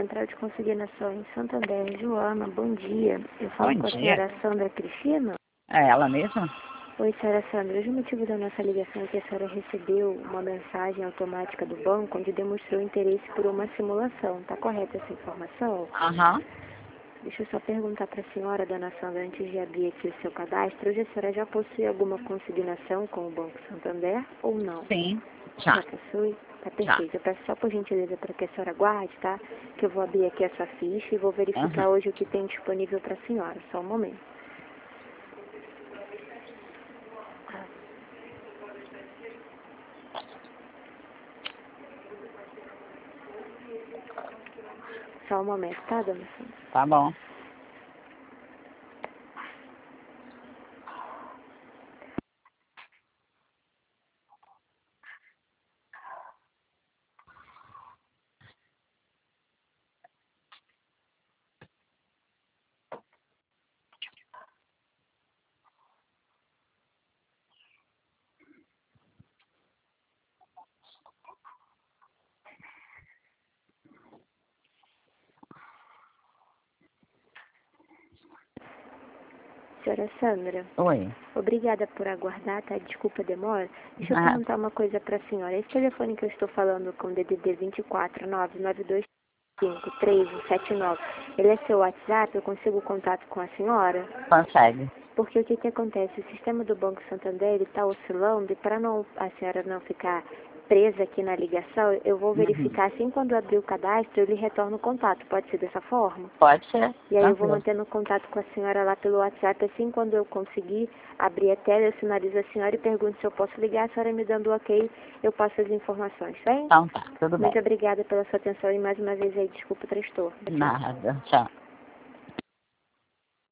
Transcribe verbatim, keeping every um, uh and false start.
Central de Consignação em Santander. Joana, bom dia. Eu falo Bom com a dia. senhora Sandra Cristina. É ela mesma? Oi, senhora Sandra. Hoje o motivo da nossa ligação é que a senhora recebeu uma mensagem automática do banco onde demonstrou interesse por uma simulação. Está correta essa informação? Aham. Deixa eu só perguntar para a senhora, dona Sandra, antes de abrir aqui o seu cadastro. Hoje a senhora já possui alguma consignação com o Banco Santander ou não? Sim. Já Já. possui? Tá Já. perfeito. Eu peço só por gentileza para que a senhora guarde, tá? Que eu vou abrir aqui essa ficha e vou verificar Aham. hoje o que tem disponível para a senhora. Só um momento. Só um momento, tá, dona Sandra? Tá bom. Senhora Sandra, Oi. obrigada por aguardar, tá? Desculpa a demora. Deixa eu Ah, perguntar uma coisa para a senhora. Esse telefone que eu estou falando com D D D vinte e quatro, nove nove dois cinco, três sete nove, ele é seu WhatsApp? Eu consigo contato com a senhora? consegue. Porque o que que acontece? O sistema do Banco Santander, ele está oscilando e para não, a senhora não ficar presa aqui na ligação, eu vou Uhum. verificar assim quando eu abrir o cadastro, eu lhe retorno o contato. Pode ser dessa forma? Pode ser. E aí eu vou Tranquilo. mantendo contato com a senhora lá pelo WhatsApp, assim quando eu conseguir abrir a tela, eu sinalizo a senhora e pergunto se eu posso ligar, a senhora me dando o ok, eu passo as informações, tá bem? Então tá, tudo bem. Muito obrigada pela sua atenção e mais uma vez aí, desculpa o transtorno. Tchau. Nada. Tchau.